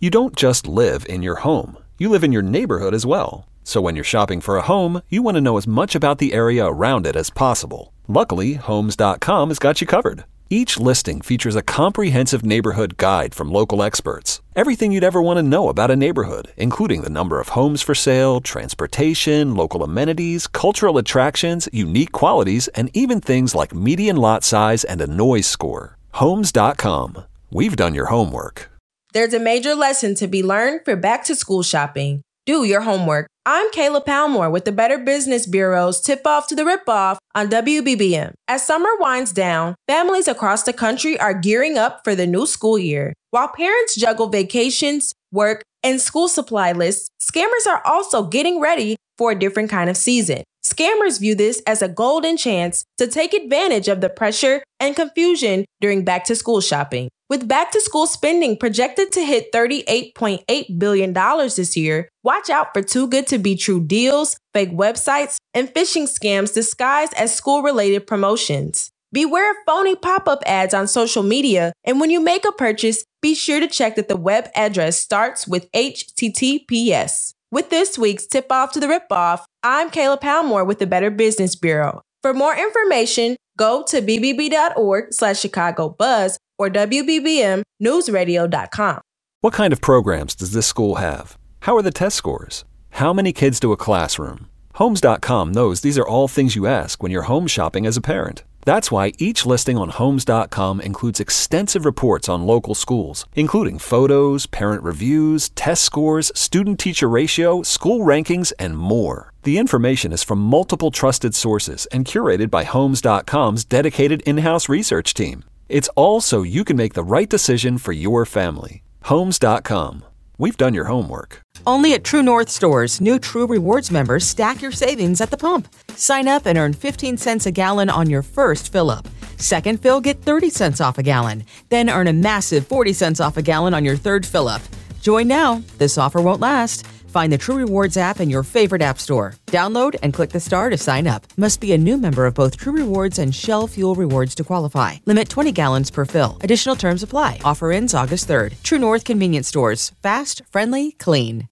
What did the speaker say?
You don't just live in your home. You live in your neighborhood as well. So when you're shopping for a home, you want to know as much about the area around it as possible. Luckily, Homes.com has got you covered. Each listing features a comprehensive neighborhood guide from local experts. Everything you'd ever want to know about a neighborhood, including the number of homes for sale, transportation, local amenities, cultural attractions, unique qualities, and even things like median lot size and a noise score. Homes.com. We've done your homework. There's a major lesson to be learned for back-to-school shopping. Do your homework. I'm Kayla Palmore with the Better Business Bureau's Tip-Off to the Rip-Off on WBBM. As summer winds down, families across the country are gearing up for the new school year. While parents juggle vacations, work, and school supply lists, scammers are also getting ready for a different kind of season. Scammers view this as a golden chance to take advantage of the pressure and confusion during back-to-school shopping. With back-to-school spending projected to hit $38.8 billion this year, watch out for too-good-to-be-true deals, fake websites, and phishing scams disguised as school-related promotions. Beware of phony pop-up ads on social media, and when you make a purchase, be sure to check that the web address starts with HTTPS. With this week's Tip-Off to the Rip-Off, I'm Kayla Palmore with the Better Business Bureau. For more information, go to bbb.org/ChicagoBuzz or WBBMNewsRadio.com. What kind of programs does this school have? How are the test scores? How many kids do a classroom? Homes.com knows these are all things you ask when you're home shopping as a parent. That's why each listing on Homes.com includes extensive reports on local schools, including photos, parent reviews, test scores, student-teacher ratio, school rankings, and more. The information is from multiple trusted sources and curated by Homes.com's dedicated in-house research team. It's all so you can make the right decision for your family. Homes.com. We've done your homework. Only at True North stores, new True Rewards members stack your savings at the pump. Sign up and earn 15 cents a gallon on your first fill-up. Second fill, get 30 cents off a gallon. Then earn a massive 40 cents off a gallon on your third fill-up. Join now. This offer won't last. Find the True Rewards app in your favorite app store. Download and click the star to sign up. Must be a new member of both True Rewards and Shell Fuel Rewards to qualify. Limit 20 gallons per fill. Additional terms apply. Offer ends August 3rd. True North Convenience Stores. Fast, friendly, clean.